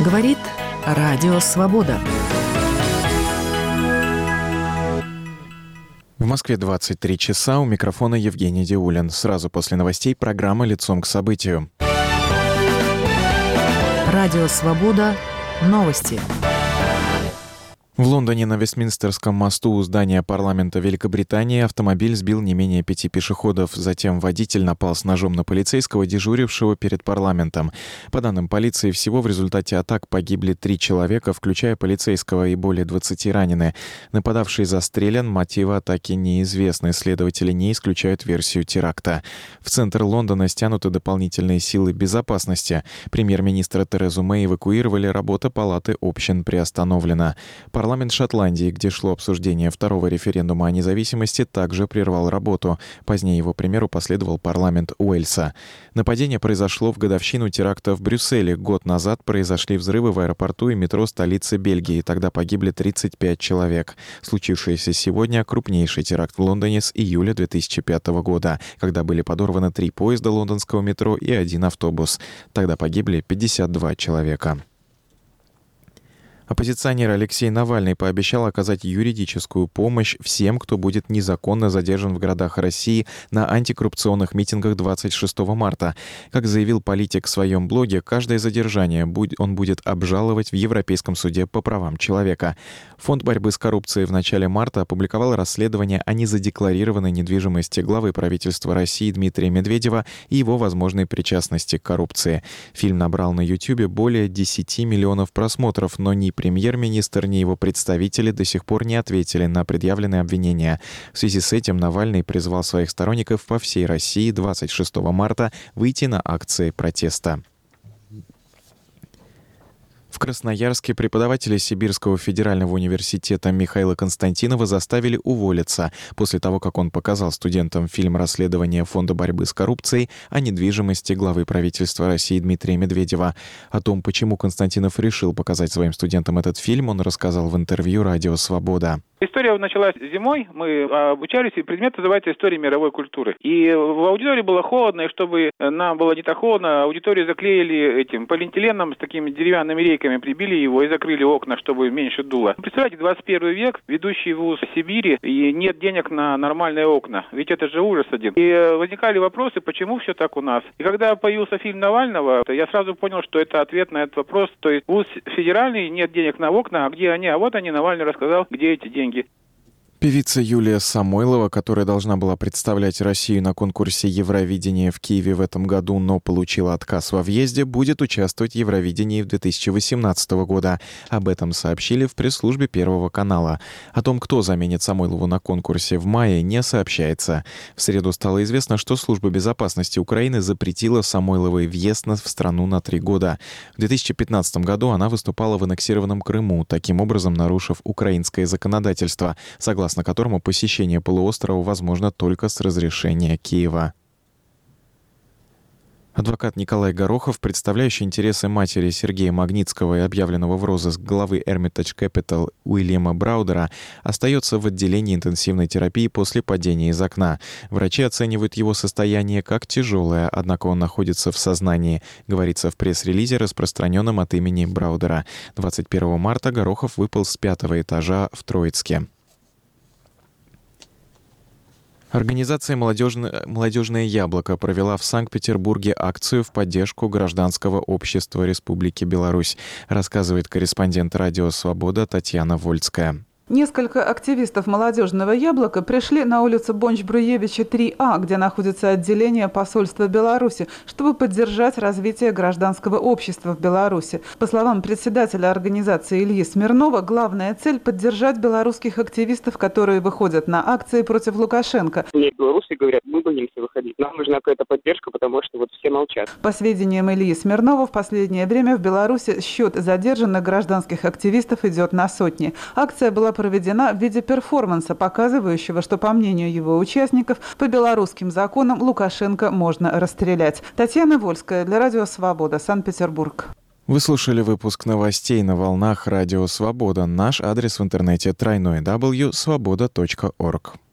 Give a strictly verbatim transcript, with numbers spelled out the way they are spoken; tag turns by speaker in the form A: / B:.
A: Говорит Радио Свобода.
B: В Москве двадцать три часа, у микрофона Евгений Диулин. Сразу после новостей программа «Лицом к событию».
A: Радио Свобода. Новости.
B: В Лондоне на Вестминстерском мосту у здания парламента Великобритании автомобиль сбил не менее пяти пешеходов. Затем водитель напал с ножом на полицейского, дежурившего перед парламентом. По данным полиции, всего в результате атак погибли три человека, включая полицейского, и более двадцати ранены. Нападавший застрелен, мотивы атаки неизвестны. Следователи не исключают версию теракта. В центр Лондона стянуты дополнительные силы безопасности. Премьер-министра Терезу Мэй эвакуировали, работа палаты общин приостановлена. Парламент Шотландии, где шло обсуждение второго референдума о независимости, также прервал работу. Позднее его примеру последовал парламент Уэльса. Нападение произошло в годовщину теракта в Брюсселе. Год назад произошли взрывы в аэропорту и метро столицы Бельгии. Тогда погибли тридцать пять человек. Случившийся сегодня крупнейший теракт в Лондоне с июля две тысячи пятого года, когда были подорваны три поезда лондонского метро и один автобус. Тогда погибли пятьдесят два человека. Оппозиционер Алексей Навальный пообещал оказать юридическую помощь всем, кто будет незаконно задержан в городах России на антикоррупционных митингах двадцать шестого марта. Как заявил политик в своем блоге, каждое задержание он будет обжаловать в Европейском суде по правам человека. Фонд борьбы с коррупцией в начале марта опубликовал расследование о незадекларированной недвижимости главы правительства России Дмитрия Медведева и его возможной причастности к коррупции. Фильм набрал на Ютьюбе более десяти миллионов просмотров, но ни премьер-министр, ни его представители до сих пор не ответили на предъявленные обвинения. В связи с этим Навальный призвал своих сторонников по всей России двадцать шестого марта выйти на акции протеста. В Красноярске преподаватели Сибирского федерального университета Михаила Константинова заставили уволиться после того, как он показал студентам фильм расследования Фонда борьбы с коррупцией о недвижимости главы правительства России Дмитрия Медведева. О том, почему Константинов решил показать своим студентам этот фильм, он рассказал в интервью «Радио Свобода».
C: История началась зимой, мы обучались, и предмет называется «История мировой культуры». И в аудитории было холодно, и чтобы нам было не так холодно, аудиторию заклеили этим полиэтиленом с такими деревянными рейками, прибили его и закрыли окна, чтобы меньше дуло. Представляете, двадцать первый век, ведущий вуз Сибири, и нет денег на нормальные окна. Ведь это же ужас один. И возникали вопросы, почему все так у нас. И когда появился фильм Навального, я сразу понял, что это ответ на этот вопрос. То есть вуз федеральный, нет денег на окна, а где они? А вот они, Навальный рассказал, где эти деньги.
B: Певица Юлия Самойлова, которая должна была представлять Россию на конкурсе Евровидения в Киеве в этом году, но получила отказ во въезде, будет участвовать в Евровидении в две тысячи восемнадцатого года. Об этом сообщили в пресс-службе Первого канала. О том, кто заменит Самойлову на конкурсе в мае, не сообщается. В среду стало известно, что Служба безопасности Украины запретила Самойловой въезд в страну на три года. В две тысячи пятнадцатом году она выступала в аннексированном Крыму, таким образом нарушив украинское законодательство, согласно на которому посещение полуострова возможно только с разрешения Киева. Адвокат Николай Горохов, представляющий интересы матери Сергея Магнитского и объявленного в розыск главы Hermitage Capital Уильяма Браудера, остается в отделении интенсивной терапии после падения из окна. Врачи оценивают его состояние как тяжелое, однако он находится в сознании, говорится в пресс-релизе, распространенном от имени Браудера. двадцать первого марта Горохов выпал с пятого этажа в Троицке. Организация «Молодежное, «Молодежное яблоко» провела в Санкт-Петербурге акцию в поддержку гражданского общества Республики Беларусь, рассказывает корреспондент «Радио Свобода» Татьяна Вольская.
D: Несколько активистов «Молодежного яблока» пришли на улицу Бонч-Бруевича три А, где находится отделение посольства Беларуси, чтобы поддержать развитие гражданского общества в Беларуси. По словам председателя организации Ильи Смирнова, главная цель – поддержать белорусских активистов, которые выходят на акции против Лукашенко.
E: Мне белорусы говорят, мы боимся выходить, нам нужна какая-то поддержка, потому что вот все молчат.
D: По сведениям Ильи Смирнова, в последнее время в Беларуси счет задержанных гражданских активистов идет на сотни. Акция была проведена в виде перформанса, показывающего, что, по мнению его участников, по белорусским законам Лукашенко можно расстрелять. Татьяна Вольская для Радио Свобода, Санкт-Петербург.
B: Вы слушали выпуск новостей на волнах Радио Свобода. Наш адрес в интернете тройной дабл ю точка свобода точка орг.